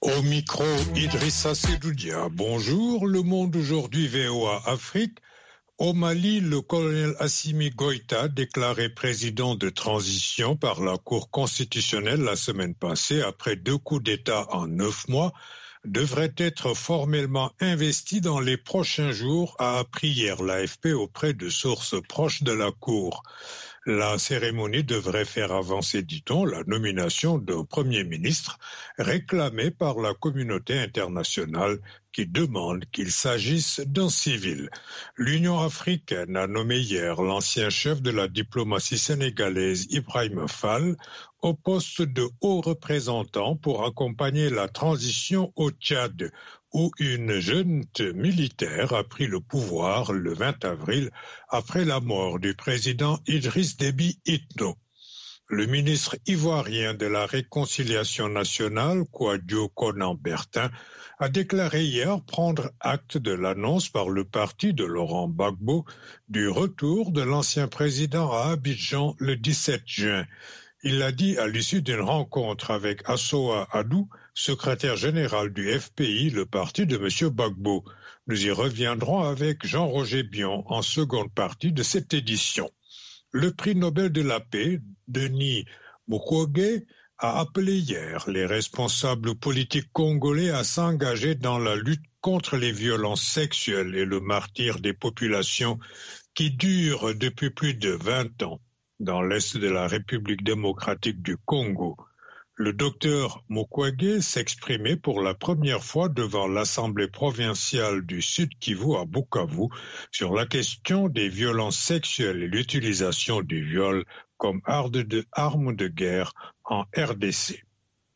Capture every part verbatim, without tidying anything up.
Au micro, Idrissa Sedoudia. Bonjour, Le Monde aujourd'hui, V O A Afrique. Au Mali, le colonel Assimi Goïta, déclaré président de transition par la Cour constitutionnelle la semaine passée après deux coups d'État en neuf mois, devrait être formellement investi dans les prochains jours, a appris hier l'A F P auprès de sources proches de la Cour. La cérémonie devrait faire avancer, dit-on, la nomination d'un Premier ministre réclamée par la communauté internationale qui demande qu'il s'agisse d'un civil. L'Union africaine a nommé hier l'ancien chef de la diplomatie sénégalaise Ibrahima Fall au poste de haut représentant pour accompagner la transition au Tchad, où une junte militaire a pris le pouvoir le vingt avril après la mort du président Idriss Déby Itno. Le ministre ivoirien de la Réconciliation nationale, Kouadio Konan Bertin, a déclaré hier prendre acte de l'annonce par le parti de Laurent Gbagbo du retour de l'ancien président à Abidjan le dix-sept juin. Il l'a dit à l'issue d'une rencontre avec Assoa Adou, secrétaire général du F P I, le parti de M. Gbagbo. Nous y reviendrons avec Jean-Roger Bion en seconde partie de cette édition. Le prix Nobel de la paix, Denis Mukwege, a appelé hier les responsables politiques congolais à s'engager dans la lutte contre les violences sexuelles et le martyre des populations qui durent depuis plus de vingt ans dans l'est de la République démocratique du Congo. Le docteur Mukwege s'exprimait pour la première fois devant l'Assemblée provinciale du Sud Kivu à Bukavu sur la question des violences sexuelles et l'utilisation du viol comme arme de, arme de guerre en R D C.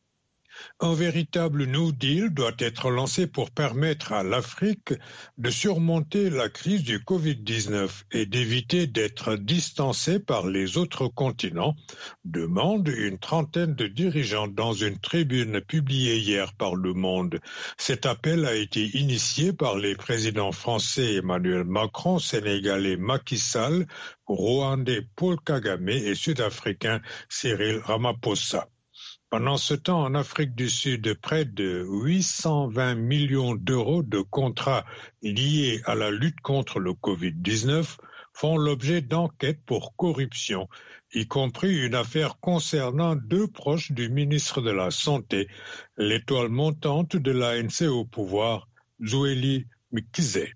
Un véritable New Deal doit être lancé pour permettre à l'Afrique de surmonter la crise du covid dix-neuf et d'éviter d'être distancée par les autres continents, demande une trentaine de dirigeants dans une tribune publiée hier par Le Monde. Cet appel a été initié par les présidents français Emmanuel Macron, sénégalais Macky Sall, rwandais Paul Kagame et sud-africain Cyril Ramaphosa. Pendant ce temps, en Afrique du Sud, près de huit cent vingt millions d'euros de contrats liés à la lutte contre le covid dix-neuf font l'objet d'enquêtes pour corruption, y compris une affaire concernant deux proches du ministre de la Santé, l'étoile montante de l'A N C au pouvoir, Zweli Mkhize.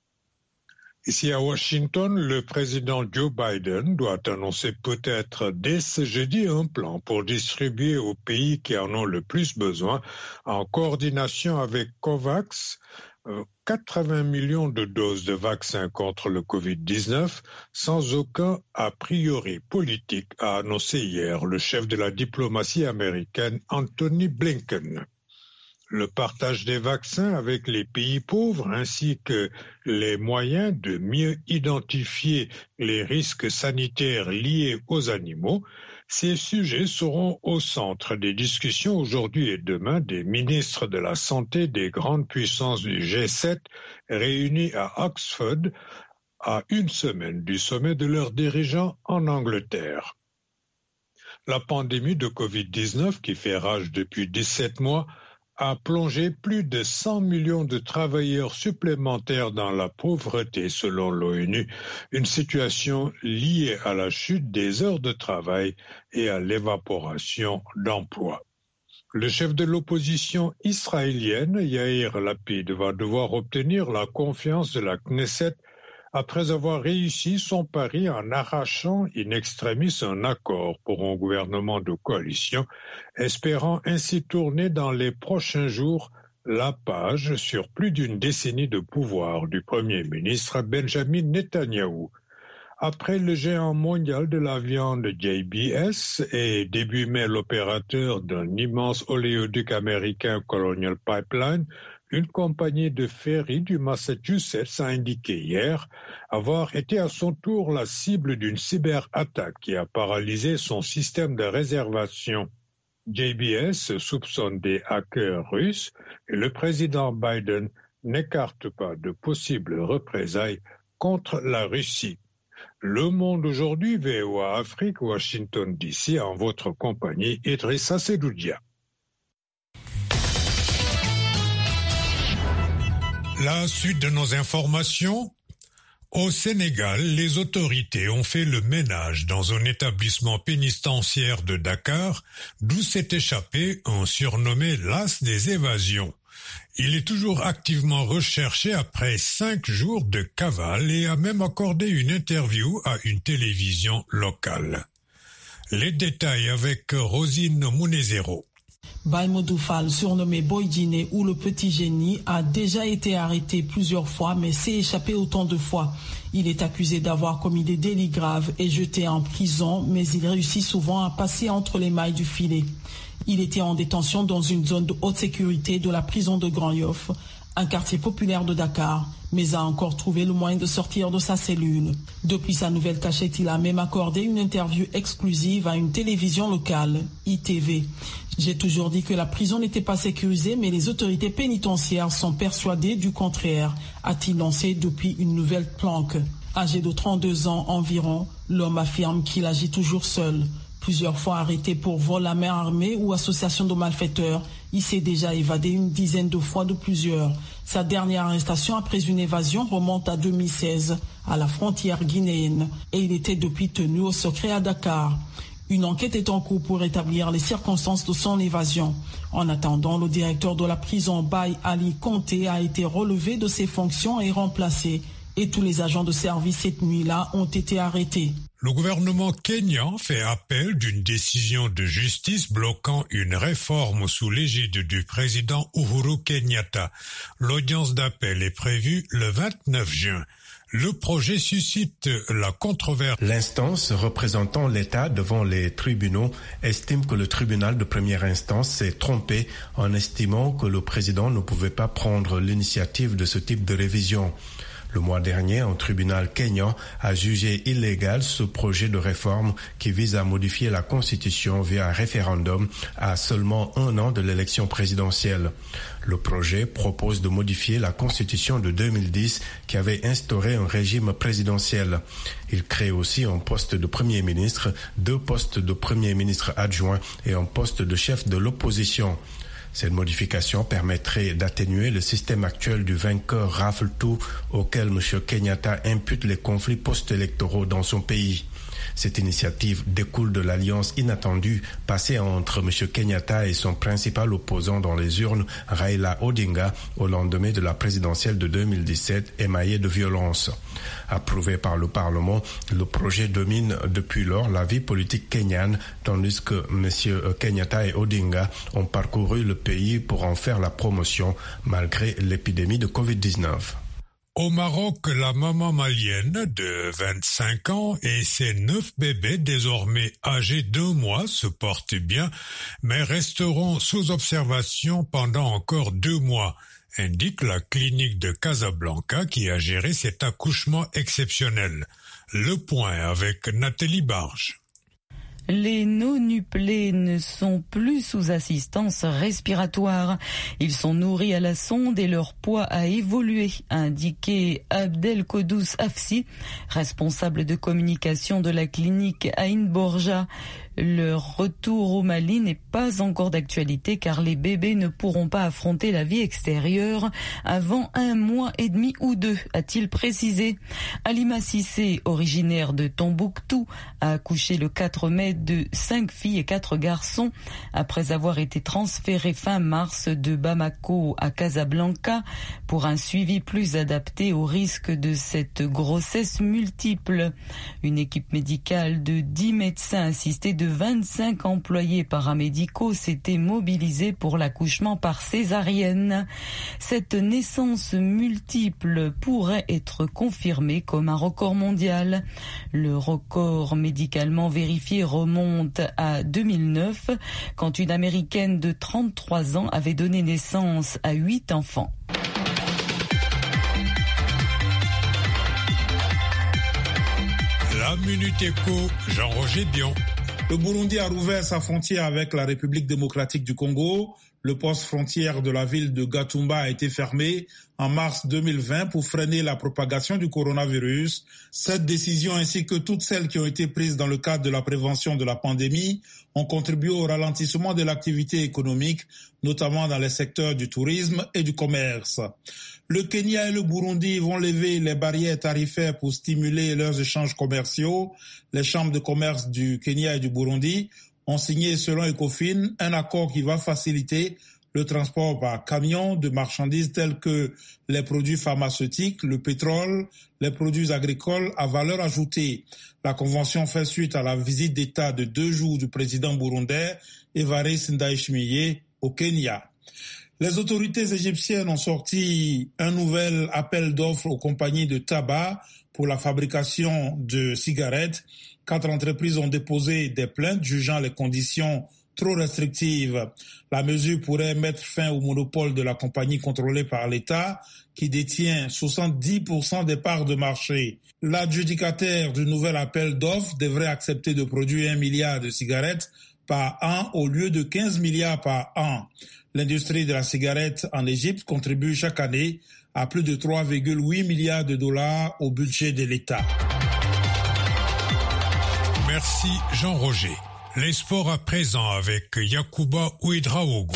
Ici à Washington, le président Joe Biden doit annoncer peut-être dès ce jeudi un plan pour distribuer aux pays qui en ont le plus besoin, en coordination avec COVAX, quatre-vingts millions de doses de vaccins contre le covid dix-neuf, sans aucun a priori politique, a annoncé hier le chef de la diplomatie américaine Anthony Blinken. Le partage des vaccins avec les pays pauvres ainsi que les moyens de mieux identifier les risques sanitaires liés aux animaux, ces sujets seront au centre des discussions aujourd'hui et demain des ministres de la Santé des grandes puissances du G sept réunis à Oxford à une semaine du sommet de leurs dirigeants en Angleterre. La pandémie de covid dix-neuf qui fait rage depuis dix-sept mois a plongé plus de cent millions de travailleurs supplémentaires dans la pauvreté selon l'ONU, une situation liée à la chute des heures de travail et à l'évaporation d'emplois. Le chef de l'opposition israélienne, Yair Lapid, va devoir obtenir la confiance de la Knesset après avoir réussi son pari en arrachant in extremis un accord pour un gouvernement de coalition, espérant ainsi tourner dans les prochains jours la page sur plus d'une décennie de pouvoir du Premier ministre Benjamin Netanyahou. Après le géant mondial de la viande J B S et début mai l'opérateur d'un immense oléoduc américain Colonial Pipeline, une compagnie de ferry du Massachusetts a indiqué hier avoir été à son tour la cible d'une cyberattaque qui a paralysé son système de réservation. J B S soupçonne des hackers russes et le président Biden n'écarte pas de possibles représailles contre la Russie. Le Monde aujourd'hui, V O A Afrique, Washington D C, en votre compagnie, Idrissa Sedoudia. La suite de nos informations. Au Sénégal, les autorités ont fait le ménage dans un établissement pénitentiaire de Dakar, d'où s'est échappé un surnommé l'as des évasions. Il est toujours activement recherché après cinq jours de cavale et a même accordé une interview à une télévision locale. Les détails avec Rosine Mounezero. Baye Modou Fall, surnommé Boy Djiné ou le petit génie, a déjà été arrêté plusieurs fois mais s'est échappé autant de fois. Il est accusé d'avoir commis des délits graves et jeté en prison, mais il réussit souvent à passer entre les mailles du filet. Il était en détention dans une zone de haute sécurité de la prison de Grand Yoff, un quartier populaire de Dakar, mais a encore trouvé le moyen de sortir de sa cellule. Depuis sa nouvelle cachette, il a même accordé une interview exclusive à une télévision locale, I T V. J'ai toujours dit que la prison n'était pas sécurisée, mais les autorités pénitentiaires sont persuadées du contraire, a-t-il lancé depuis une nouvelle planque. Âgé de trente-deux ans environ, l'homme affirme qu'il agit toujours seul. Plusieurs fois arrêté pour vol à main armée ou association de malfaiteurs, il s'est déjà évadé une dizaine de fois de plusieurs. Sa dernière arrestation après une évasion remonte à deux mille seize, à la frontière guinéenne, et il était depuis tenu au secret à Dakar. Une enquête est en cours pour établir les circonstances de son évasion. En attendant, le directeur de la prison Baye Ali Conté a été relevé de ses fonctions et remplacé. Et tous les agents de service cette nuit-là ont été arrêtés. Le gouvernement kényan fait appel d'une décision de justice bloquant une réforme sous l'égide du président Uhuru Kenyatta. L'audience d'appel est prévue le vingt-neuf juin. Le projet suscite la controverse. L'instance représentant l'État devant les tribunaux estime que le tribunal de première instance s'est trompé en estimant que le président ne pouvait pas prendre l'initiative de ce type de révision. Le mois dernier, un tribunal kényan a jugé illégal ce projet de réforme qui vise à modifier la Constitution via un référendum à seulement un an de l'élection présidentielle. Le projet propose de modifier la Constitution de deux mille dix qui avait instauré un régime présidentiel. Il crée aussi un poste de Premier ministre, deux postes de Premier ministre adjoint et un poste de chef de l'opposition. Cette modification permettrait d'atténuer le système actuel du vainqueur rafle-tout auquel M. Kenyatta impute les conflits post-électoraux dans son pays. Cette initiative découle de l'alliance inattendue passée entre M. Kenyatta et son principal opposant dans les urnes, Raila Odinga, au lendemain de la présidentielle de deux mille dix-sept, émaillée de violence. Approuvé par le Parlement, le projet domine depuis lors la vie politique kenyane, tandis que M. Kenyatta et Odinga ont parcouru le pays pour en faire la promotion, malgré l'épidémie de covid dix-neuf. Au Maroc, la maman malienne de vingt-cinq ans et ses neuf bébés désormais âgés d'un mois se portent bien, mais resteront sous observation pendant encore deux mois, indique la clinique de Casablanca qui a géré cet accouchement exceptionnel. Le point avec Nathalie Barge. Les nonuplés ne sont plus sous assistance respiratoire. Ils sont nourris à la sonde et leur poids a évolué, a indiqué Abdelkodous Afsi, responsable de communication de la clinique Ain Borja. Leur retour au Mali n'est pas encore d'actualité car les bébés ne pourront pas affronter la vie extérieure avant un mois et demi ou deux, a-t-il précisé. Alima Sissé, originaire de Tombouctou, a accouché le quatre mai de cinq filles et quatre garçons après avoir été transférée fin mars de Bamako à Casablanca pour un suivi plus adapté au risque de cette grossesse multiple. Une équipe médicale de dix médecins assistés de vingt-cinq employés paramédicaux s'étaient mobilisés pour l'accouchement par césarienne. Cette naissance multiple pourrait être confirmée comme un record mondial. Le record médicalement vérifié remonte à deux mille neuf, quand une Américaine de trente-trois ans avait donné naissance à huit enfants. La Minute Éco, Jean-Roger Dion. Le Burundi a rouvert sa frontière avec la République démocratique du Congo. Le poste frontière de la ville de Gatumba a été fermé en mars deux mille vingt pour freiner la propagation du coronavirus. Cette décision ainsi que toutes celles qui ont été prises dans le cadre de la prévention de la pandémie ont contribué au ralentissement de l'activité économique, notamment dans les secteurs du tourisme et du commerce. Le Kenya et le Burundi vont lever les barrières tarifaires pour stimuler leurs échanges commerciaux. Les chambres de commerce du Kenya et du Burundi ont signé, selon Ecofin, un accord qui va faciliter le transport par camion de marchandises telles que les produits pharmaceutiques, le pétrole, les produits agricoles à valeur ajoutée. La convention fait suite à la visite d'État de deux jours du président burundais Evariste Ndayishimiye au Kenya. Les autorités égyptiennes ont sorti un nouvel appel d'offres aux compagnies de tabac pour la fabrication de cigarettes. Quatre entreprises ont déposé des plaintes jugeant les conditions trop restrictives. La mesure pourrait mettre fin au monopole de la compagnie contrôlée par l'État qui détient soixante-dix pour cent des parts de marché. L'adjudicataire du nouvel appel d'offres devrait accepter de produire un milliard de cigarettes par an au lieu de quinze milliards par an. L'industrie de la cigarette en Égypte contribue chaque année à plus de trois virgule huit milliards de dollars au budget de l'État. Merci Jean-Roger. Les sports à présent avec Yacouba Ouedraogo.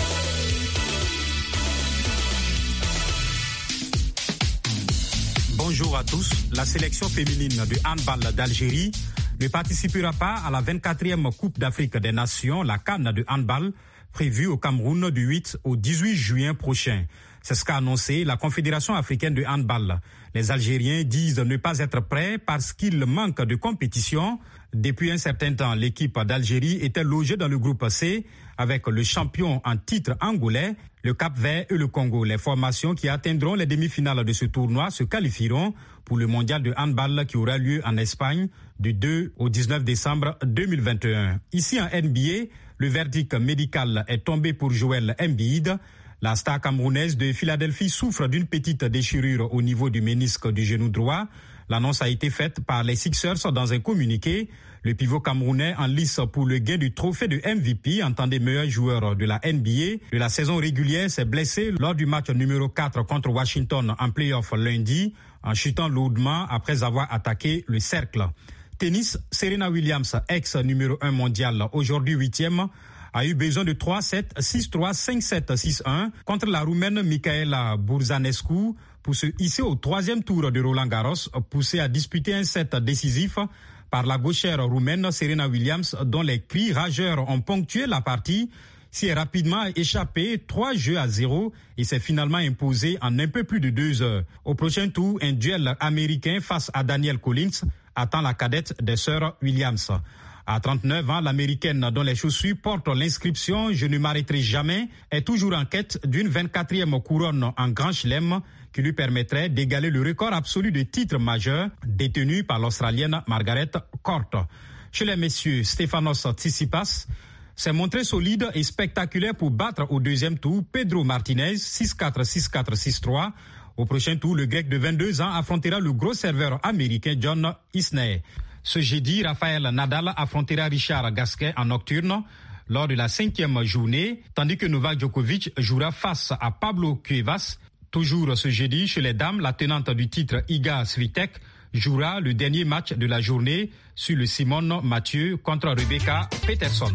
Bonjour à tous. La sélection féminine du handball d'Algérie ne participera pas à la vingt-quatrième Coupe d'Afrique des Nations, la CAN de handball, prévue au Cameroun du huit au dix-huit juin prochain. C'est ce qu'a annoncé la Confédération africaine de handball. Les Algériens disent ne pas être prêts parce qu'il manque de compétition. Depuis un certain temps, l'équipe d'Algérie était logée dans le groupe C avec le champion en titre angolais, le Cap-Vert et le Congo. Les formations qui atteindront les demi-finales de ce tournoi se qualifieront pour le mondial de handball qui aura lieu en Espagne du deux au dix-neuf décembre deux mille vingt et un. Ici en N B A, le verdict médical est tombé pour Joel Embiid. La star camerounaise de Philadelphie souffre d'une petite déchirure au niveau du ménisque du genou droit. L'annonce a été faite par les Sixers dans un communiqué. Le pivot camerounais en lice pour le gain du trophée de M V P en tant que meilleur joueur de la N B A de la saison régulière s'est blessé lors du match numéro quatre contre Washington en play-off lundi en chutant lourdement après avoir attaqué le cercle. Tennis, Serena Williams, ex numéro un mondial, aujourd'hui huitième, a eu besoin de trois sept, six trois, cinq sept, six un contre la Roumaine Michaela Burzanescu pour se hisser au troisième tour de Roland Garros, poussée à disputer un set décisif par la gauchère roumaine Serena Williams, dont les cris rageurs ont ponctué la partie, s'y est rapidement échappé trois jeux à zéro et s'est finalement imposé en un peu plus de deux heures. Au prochain tour, un duel américain face à Danielle Collins attend la cadette des sœurs Williams. À trente-neuf ans, l'américaine dont les chaussures portent l'inscription « Je ne m'arrêterai jamais » est toujours en quête d'une vingt-quatrième couronne en Grand Chelem qui lui permettrait d'égaler le record absolu de titres majeurs détenu par l'Australienne Margaret Court. Chez les messieurs, Stefanos Tsitsipas s'est montré solide et spectaculaire pour battre au deuxième tour Pedro Martinez six quatre, six quatre, six trois. Au prochain tour, le Grec de vingt-deux ans affrontera le gros serveur américain John Isner. Ce jeudi, Rafael Nadal affrontera Richard Gasquet en nocturne lors de la cinquième journée, tandis que Novak Djokovic jouera face à Pablo Cuevas. Toujours ce jeudi, chez les dames, la tenante du titre Iga Swiatek jouera le dernier match de la journée sur le Simone Mathieu contre Rebecca Peterson.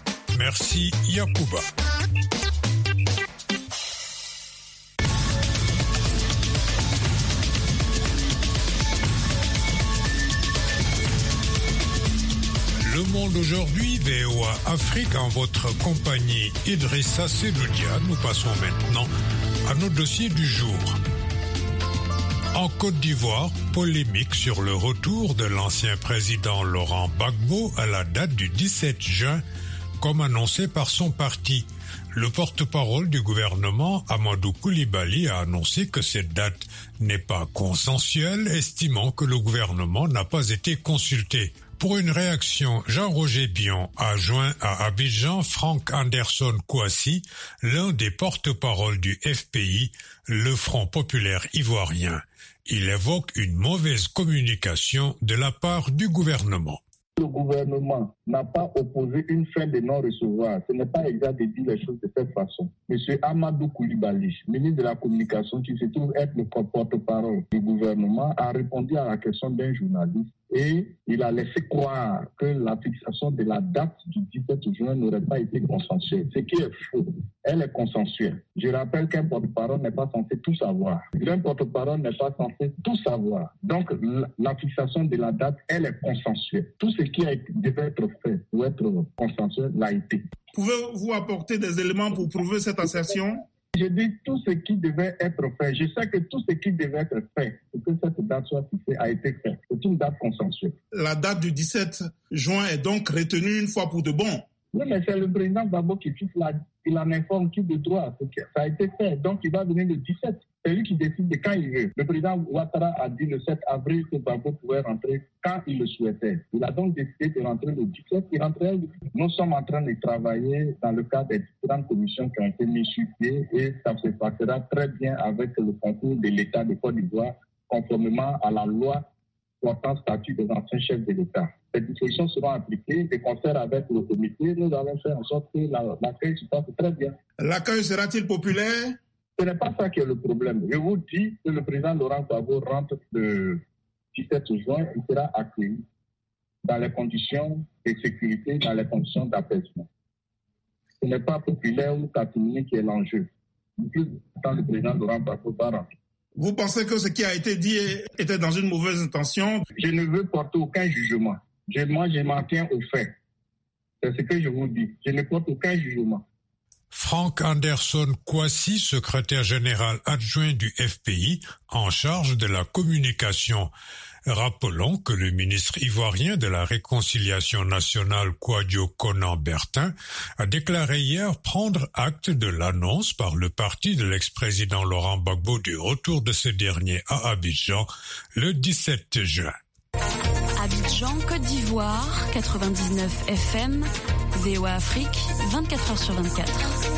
Merci Yacouba. Le Monde aujourd'hui, V O A Afrique, en votre compagnie Idrissa Seloudia. Nous passons maintenant à nos dossiers du jour. En Côte d'Ivoire, polémique sur le retour de l'ancien président Laurent Gbagbo à la date du dix-sept juin, comme annoncé par son parti. Le porte-parole du gouvernement, Amadou Koulibaly, a annoncé que cette date n'est pas consensuelle, estimant que le gouvernement n'a pas été consulté. Pour une réaction, Jean-Roger Bion a joint à Abidjan Frank Anderson Kouassi, l'un des porte-parole du F P I, le Front populaire ivoirien. Il évoque une mauvaise communication de la part du gouvernement. Le gouvernement n'a pas opposé une fin de non-recevoir. Ce n'est pas exact de dire les choses de cette façon. Monsieur Amadou Koulibaly, ministre de la Communication, qui se trouve être le porte-parole du gouvernement, a répondu à la question d'un journaliste et il a laissé croire que la fixation de la date du dix-sept juin n'aurait pas été consensuelle. Ce qui est faux. Elle est consensuelle. Je rappelle qu'un porte-parole n'est pas censé tout savoir. Un porte-parole n'est pas censé tout savoir. Donc, la fixation de la date, elle est consensuelle. Tout ce qui a été, devait être fait pour être consensuel l'a été. Pouvez-vous apporter des éléments pour prouver cette assertion? Je dis tout ce qui devait être fait. Je sais que tout ce qui devait être fait pour que cette date soit fixée a été fait. C'est une date consensuelle. La date du dix-sept juin est donc retenue une fois pour de bon. Oui, mais c'est le président Gbagbo qui fixe la... Il en informe qui de droit. Ça a été fait. Donc, il va venir le dix-sept. C'est lui qui décide de quand il veut. Le président Ouattara a dit le sept avril que Gbagbo pouvait rentrer quand il le souhaitait. Il a donc décidé de rentrer le dix-sept. Il rentrait. Nous sommes en train de travailler dans le cadre des différentes commissions qui ont été mises sur pied et ça se passera très bien avec le concours de l'État de Côte d'Ivoire, conformément à la loi portant statut des anciens chefs de l'État. Ces dispositions seront appliquées de concert avec le comité. Nous allons faire en sorte que la, l'accueil se passe très bien. L'accueil sera-t-il populaire? Ce n'est pas ça qui est le problème. Je vous dis que le président Laurent Gbagbo rentre le dix-sept juin, il sera accueilli dans les conditions de sécurité, dans les conditions d'apaisement. Ce n'est pas populaire ou catimini qui est l'enjeu. Plus tant le président Laurent Gbagbo va rentrer. Vous pensez que ce qui a été dit était dans une mauvaise intention? Je ne veux porter aucun jugement. Je, moi, je m'en tiens aux faits. C'est ce que je vous dis. Je ne porte aucun jugement. Frank Anderson Kwasi, secrétaire général adjoint du F P I, en charge de la communication. Rappelons que le ministre ivoirien de la Réconciliation nationale, Kouadio Konan-Bertin, a déclaré hier prendre acte de l'annonce par le parti de l'ex-président Laurent Gbagbo du retour de ce dernier à Abidjan le dix-sept juin. Abidjan, Côte d'Ivoire, quatre-vingt-dix-neuf F M, V O A Afrique, vingt-quatre heures sur vingt-quatre.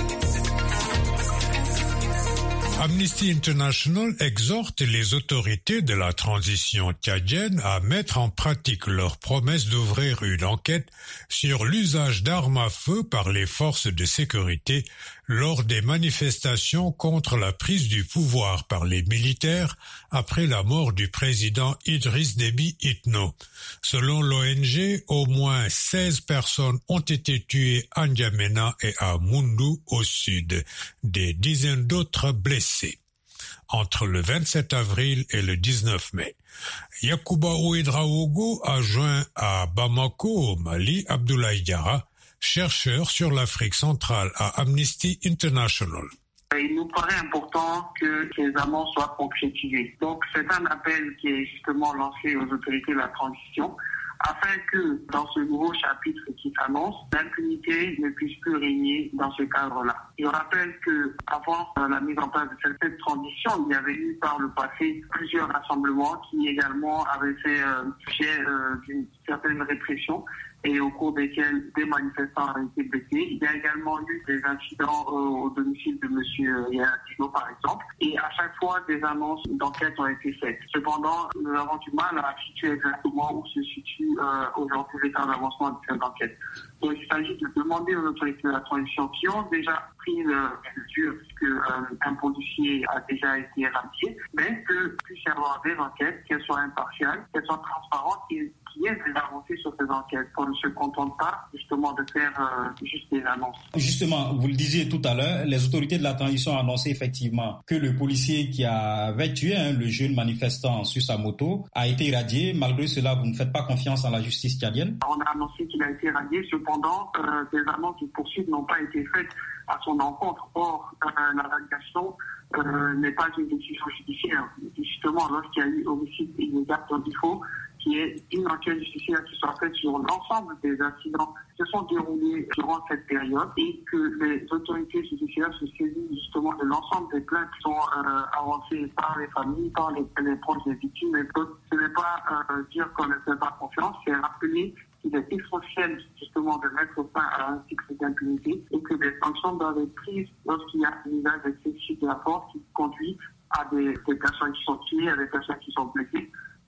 Amnesty International exhorte les autorités de la transition tchadienne à mettre en pratique leur promesse d'ouvrir une enquête sur l'usage d'armes à feu par les forces de sécurité lors des manifestations contre la prise du pouvoir par les militaires après la mort du président Idriss Déby Itno. Selon l'O N G, au moins seize personnes ont été tuées à N'Djamena et à Moundou au sud, des dizaines d'autres blessés. Entre le vingt-sept avril et le dix-neuf mai. Yacouba Ouedraogo a joint à Bamako, au Mali, Abdoulaye Diarra, chercheur sur l'Afrique centrale à Amnesty International. Il nous paraît important que ces annonces soient concrétisées. Donc c'est un appel qui est justement lancé aux autorités de la transition afin que dans ce nouveau chapitre qui s'annonce, l'impunité ne puisse plus régner dans ce cadre-là. Je rappelle que avant la mise en place de cette transition, il y avait eu par le passé plusieurs rassemblements qui également avaient fait euh, sujet euh, d'une certaine répression et au cours desquels des manifestants ont été blessés. Il y a également eu des incidents euh, au domicile de M. Yaya Digo, par exemple, et à chaque fois, des annonces d'enquête ont été faites. Cependant, nous avons du mal à situer exactement où se situe euh, aujourd'hui l'état d'avancement de cette enquête. Donc, il s'agit de demander aux autorités de la transition qui ont déjà pris euh, les mesures, puisque euh, un policier a déjà été radié, mais que puisse y avoir des enquêtes, qu'elles soient impartiales, qu'elles soient transparentes et qu'il y ait des avancées sur ces enquêtes. On ne se contente pas justement de faire euh, juste des annonces. Justement, vous le disiez tout à l'heure, les autorités de la transition ont annoncé effectivement que le policier qui avait tué hein, le jeune manifestant sur sa moto a été irradié. Malgré cela, vous ne faites pas confiance en la justice tchadienne? On a annoncé qu'il a été irradié, cependant, euh, des annonces de poursuites n'ont pas été faites à son encontre. Or, euh, la radiation euh, n'est pas une décision judiciaire. Justement, lorsqu'il y a eu homicide illégal, donc il faut qu'il y ait une enquête judiciaire qui soit faite sur l'ensemble des incidents qui se sont déroulés durant cette période et que les autorités judiciaires se saisissent justement de l'ensemble des plaintes qui sont euh, avancées par les familles, par les, les proches des victimes. Et ce n'est pas euh, dire qu'on ne fait pas confiance, c'est rappeler qu'il est essentiel justement de mettre fin à un cycle d'impunité et que des sanctions doivent être prises lorsqu'il y a un usage excessif de la force qui conduit à des, des personnes qui sont tuées, à des personnes qui sont blessées.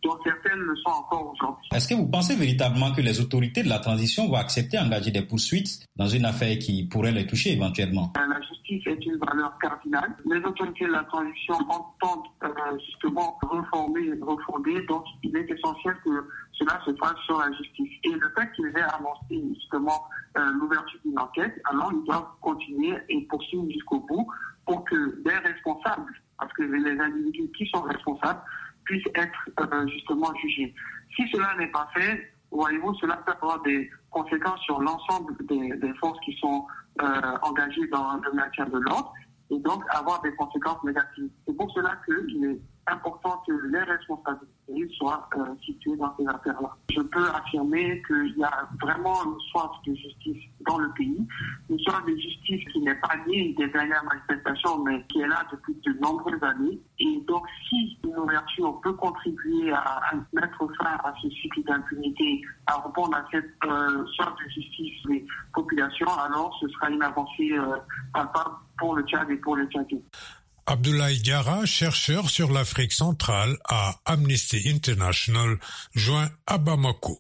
dont certaines le sont encore aujourd'hui. Est-ce que vous pensez véritablement que les autorités de la transition vont accepter d'engager des poursuites dans une affaire qui pourrait les toucher éventuellement? La justice est une valeur cardinale. Les autorités de la transition entendent euh, justement reformer, refonder, donc il est essentiel que cela se fasse sur la justice. Et le fait qu'ils aient annoncé justement euh, l'ouverture d'une enquête, alors ils doivent continuer et poursuivre jusqu'au bout pour que les responsables, parce que les individus qui sont responsables, puissent être euh, justement jugés. Si cela n'est pas fait, voyez-vous, cela peut avoir des conséquences sur l'ensemble des, des forces qui sont euh, engagées dans le maintien de l'ordre et donc avoir des conséquences négatives. C'est pour cela qu'il est important que les responsabilités soient euh, situées dans ces affaires-là. Je peux affirmer qu'il y a vraiment une soif de justice dans le pays, une soif de justice qui n'est pas née des dernières manifestations, mais qui est là depuis de nombreuses années. Et donc, si une ouverture peut contribuer à, à mettre fin à ce cycle d'impunité, à répondre à cette euh, soif de justice des populations, alors ce sera une avancée euh, palpable pour le Tchad et pour les Tchadiens. Abdoulaye Diarra, chercheur sur l'Afrique centrale à Amnesty International, joint à Bamako.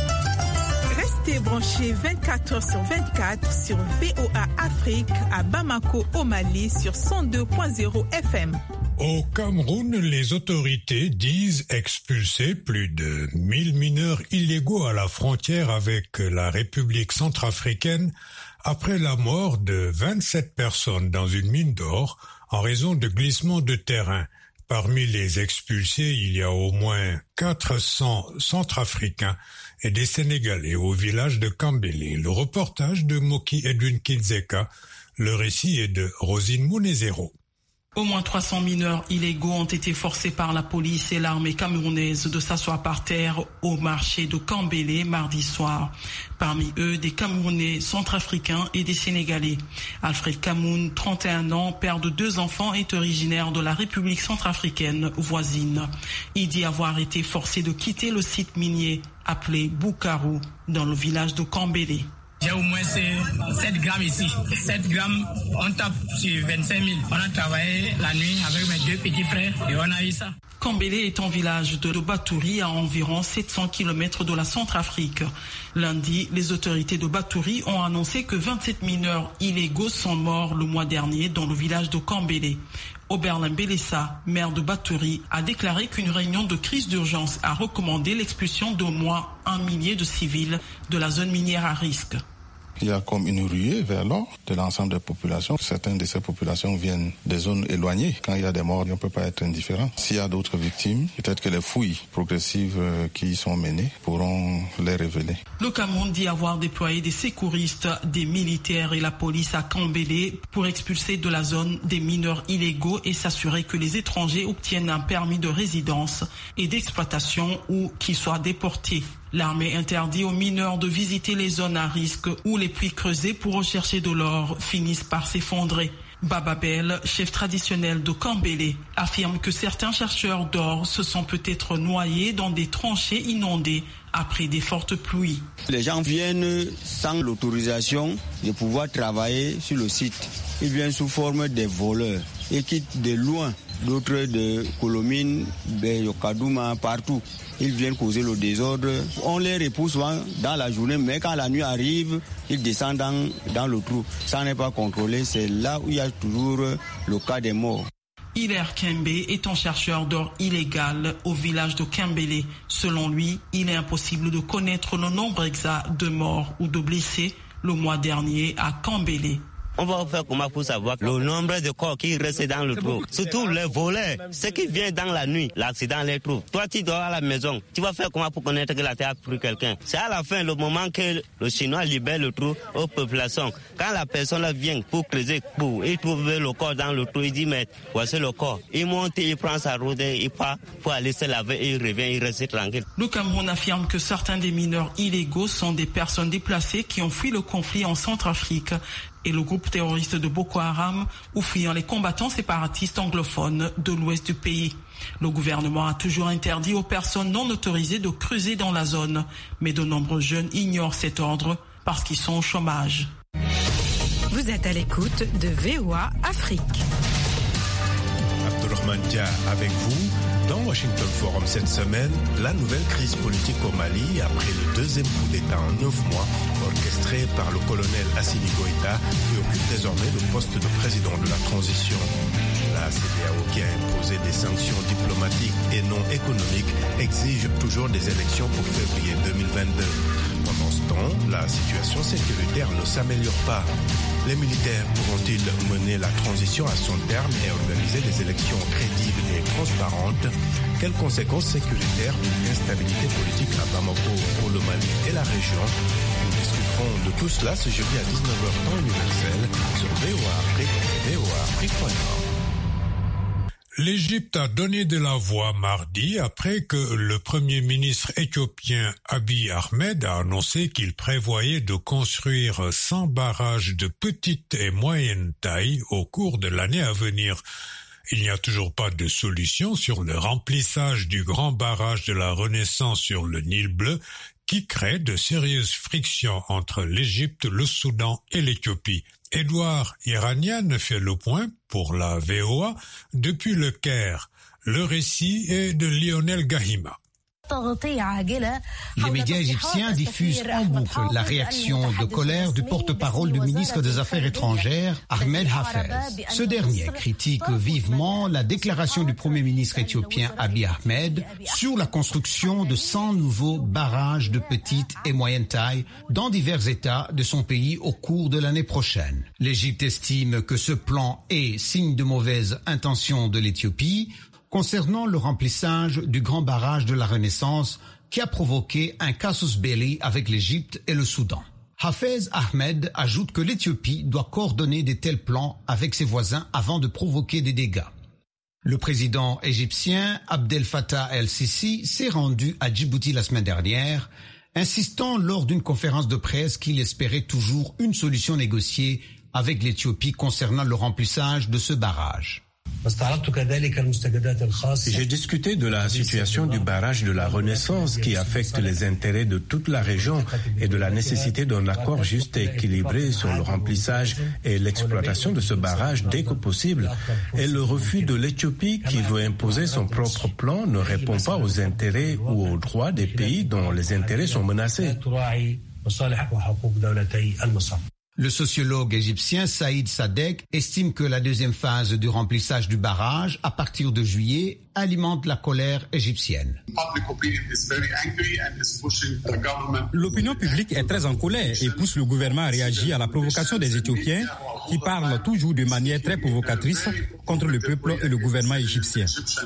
Restez branchés vingt-quatre heures sur vingt-quatre sur V O A Afrique à Bamako au Mali sur cent deux point zéro F M. Au Cameroun, les autorités disent expulser plus de mille mineurs illégaux à la frontière avec la République centrafricaine après la mort de vingt-sept personnes dans une mine d'or en raison de glissements de terrain. Parmi les expulsés, il y a au moins quatre cents Centrafricains et des Sénégalais au village de Kambélé. Le reportage de Moki Edwin Kinzeka. Le récit est de Rosine Mounezero. Au moins trois cents mineurs illégaux ont été forcés par la police et l'armée camerounaise de s'asseoir par terre au marché de Kambélé mardi soir. Parmi eux, des Camerounais, Centrafricains et des Sénégalais. Alfred Kamoun, trente et un ans, père de deux enfants, est originaire de la République centrafricaine voisine. Il dit avoir été forcé de quitter le site minier appelé Boukarou dans le village de Kambélé. J'ai au moins sept grammes ici. sept grammes, on tape sur vingt-cinq mille. On a travaillé la nuit avec mes deux petits frères et on a eu ça. Kambélé est un village de Batouri à environ sept cents kilomètres de la Centrafrique. Lundi, les autorités de Batouri ont annoncé que vingt-sept mineurs illégaux sont morts le mois dernier dans le village de Kambélé. Oberlin Bélessa, maire de Batouri, a déclaré qu'une réunion de crise d'urgence a recommandé l'expulsion d'au moins un millier de civils de la zone minière à risque. Il y a comme une ruée vers l'or de l'ensemble des populations. Certaines de ces populations viennent des zones éloignées. Quand il y a des morts, on ne peut pas être indifférent. S'il y a d'autres victimes, peut-être que les fouilles progressives qui y sont menées pourront les révéler. Le Cameroun dit avoir déployé des secouristes, des militaires et la police à Kambélé pour expulser de la zone des mineurs illégaux et s'assurer que les étrangers obtiennent un permis de résidence et d'exploitation ou qu'ils soient déportés. L'armée interdit aux mineurs de visiter les zones à risque où les puits creusés pour rechercher de l'or finissent par s'effondrer. Bababel, chef traditionnel de Kambélé, affirme que certains chercheurs d'or se sont peut-être noyés dans des tranchées inondées après des fortes pluies. Les gens viennent sans l'autorisation de pouvoir travailler sur le site. Ils viennent sous forme de voleurs et quittent de loin, d'autres de Kolomine, de Yokadouma, partout. Ils viennent causer le désordre. On les repousse souvent dans la journée, mais quand la nuit arrive, ils descendent dans, dans le trou. Ça n'est pas contrôlé, c'est là où il y a toujours le cas des morts. Hilaire Kembe est un chercheur d'or illégal au village de Kambélé. Selon lui, il est impossible de connaître le nombre exact de morts ou de blessés le mois dernier à Kambélé. On va faire comment pour savoir le nombre de corps qui restent dans le trou. Surtout les voleurs, ceux qui viennent dans la nuit, l'accident les trouve. Toi, tu dors à la maison, tu vas faire comment pour connaître que la terre a pris quelqu'un. C'est à la fin, le moment que le Chinois libère le trou aux populations. Quand la personne vient pour creuser, pour il trouve le corps dans le trou, il dit mais voici le corps. Il monte, il prend sa route, il part pour aller se laver et il revient, il reste tranquille. Le Cameroun affirme que certains des mineurs illégaux sont des personnes déplacées qui ont fui le conflit en Centrafrique et le groupe terroriste de Boko Haram ou fuyant les combattants séparatistes anglophones de l'ouest du pays. Le gouvernement a toujours interdit aux personnes non autorisées de creuser dans la zone, mais de nombreux jeunes ignorent cet ordre parce qu'ils sont au chômage. Vous êtes à l'écoute de V O A Afrique. Abdourahmane Dia avec vous. Dans Washington Forum cette semaine, la nouvelle crise politique au Mali après le deuxième coup d'État en neuf mois, orchestré par le colonel Assimi Goïta, qui occupe désormais le poste de président de la transition. La C D A O, qui a imposé des sanctions diplomatiques et non économiques, exige toujours des élections pour février deux mille vingt-deux. Pendant ce temps, la situation sécuritaire ne s'améliore pas. Les militaires pourront-ils mener la transition à son terme et organiser des élections crédibles et transparentes? Quelles conséquences sécuritaires d'une instabilité politique à Bamako pour le Mali et la région? Nous discuterons de tout cela ce jeudi à dix-neuf heures temps universel sur V O A Afrique et V O A Afrique point com. L'Égypte a donné de la voix mardi après que le Premier ministre éthiopien Abiy Ahmed a annoncé qu'il prévoyait de construire cent barrages de petite et moyenne taille au cours de l'année à venir. Il n'y a toujours pas de solution sur le remplissage du grand barrage de la Renaissance sur le Nil bleu qui crée de sérieuses frictions entre l'Égypte, le Soudan et l'Éthiopie. Édouard Iranian fait le point pour la V O A depuis le Caire. Le récit est de Lionel Gahima. Les médias égyptiens diffusent en boucle la réaction de colère du porte-parole du ministre des Affaires étrangères, Ahmed Hafez. Ce dernier critique vivement la déclaration du Premier ministre éthiopien Abiy Ahmed sur la construction de cent nouveaux barrages de petite et moyenne taille dans divers États de son pays au cours de l'année prochaine. L'Égypte estime que ce plan est signe de mauvaise intention de l'Éthiopie concernant le remplissage du grand barrage de la Renaissance qui a provoqué un casus belli avec l'Égypte et le Soudan. Hafez Ahmed ajoute que l'Éthiopie doit coordonner de tels plans avec ses voisins avant de provoquer des dégâts. Le président égyptien Abdel Fattah el-Sisi s'est rendu à Djibouti la semaine dernière, insistant lors d'une conférence de presse qu'il espérait toujours une solution négociée avec l'Éthiopie concernant le remplissage de ce barrage. J'ai discuté de la situation du barrage de la Renaissance qui affecte les intérêts de toute la région et de la nécessité d'un accord juste et équilibré sur le remplissage et l'exploitation de ce barrage dès que possible. Et le refus de l'Éthiopie qui veut imposer son propre plan ne répond pas aux intérêts ou aux droits des pays dont les intérêts sont menacés. Le sociologue égyptien Saïd Sadek estime que la deuxième phase du remplissage du barrage à partir de juillet alimente la colère égyptienne. L'opinion publique est très en colère et pousse le gouvernement à réagir à la provocation des Éthiopiens qui parlent toujours de manière très provocatrice contre le peuple et le gouvernement égyptien.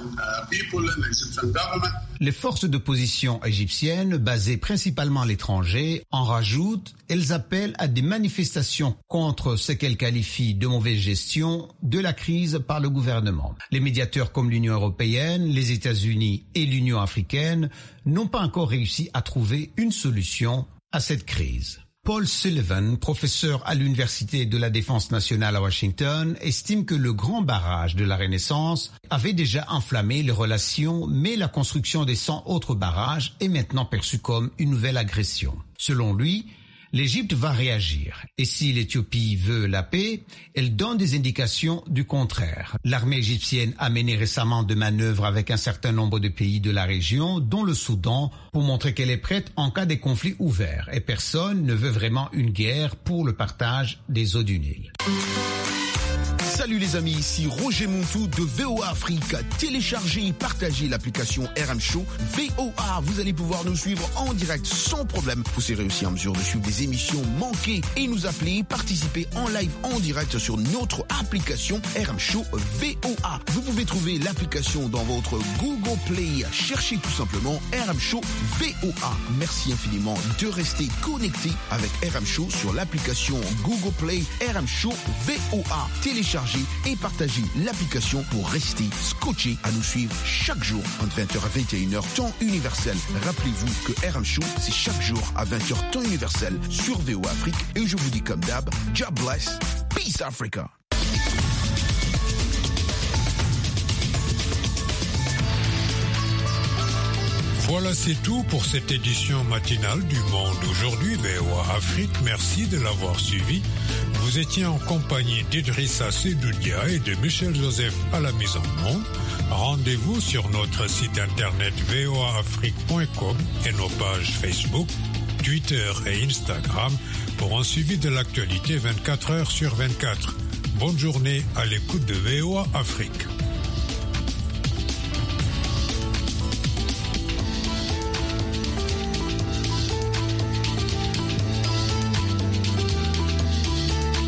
Les forces d'opposition égyptiennes, basées principalement à l'étranger, en rajoutent. Elles appellent à des manifestations contre ce qu'elles qualifient de mauvaise gestion de la crise par le gouvernement. Les médiateurs comme l'Union européenne, les États-Unis et l'Union africaine n'ont pas encore réussi à trouver une solution à cette crise. Paul Sullivan, professeur à l'Université de la Défense nationale à Washington, estime que le grand barrage de la Renaissance avait déjà enflammé les relations, mais la construction des cent autres barrages est maintenant perçue comme une nouvelle agression. Selon lui, l'Égypte va réagir. Et si l'Éthiopie veut la paix, elle donne des indications du contraire. L'armée égyptienne a mené récemment de manœuvres avec un certain nombre de pays de la région, dont le Soudan, pour montrer qu'elle est prête en cas de conflit ouvert. Et personne ne veut vraiment une guerre pour le partage des eaux du Nil. Salut les amis, ici Roger Montou de V O A Afrique. Téléchargez et partagez l'application R M Show V O A. Vous allez pouvoir nous suivre en direct sans problème. Vous serez aussi en mesure de suivre des émissions manquées et nous appeler, participer en live en direct sur notre application R M Show V O A. Vous pouvez trouver l'application dans votre Google Play. Cherchez tout simplement R M Show V O A. Merci infiniment de rester connecté avec R M Show sur l'application Google Play R M Show V O A. Téléchargez et partagez l'application pour rester scotché à nous suivre chaque jour entre vingt heures à vingt et une heures temps universel. Rappelez-vous que R M Show, c'est chaque jour à vingt heures temps universel sur V O A Afrique. Et je vous dis comme d'hab, God bless, peace Africa. Voilà, c'est tout pour cette édition matinale du Monde aujourd'hui, V O A Afrique. Merci de l'avoir suivi. Vous étiez en compagnie d'Idrissa Sedoudia et de Michel Joseph à la mise en onde. Rendez-vous sur notre site internet v o a afrique point com et nos pages Facebook, Twitter et Instagram pour un suivi de l'actualité vingt-quatre heures sur vingt-quatre. Bonne journée à l'écoute de V O A Afrique.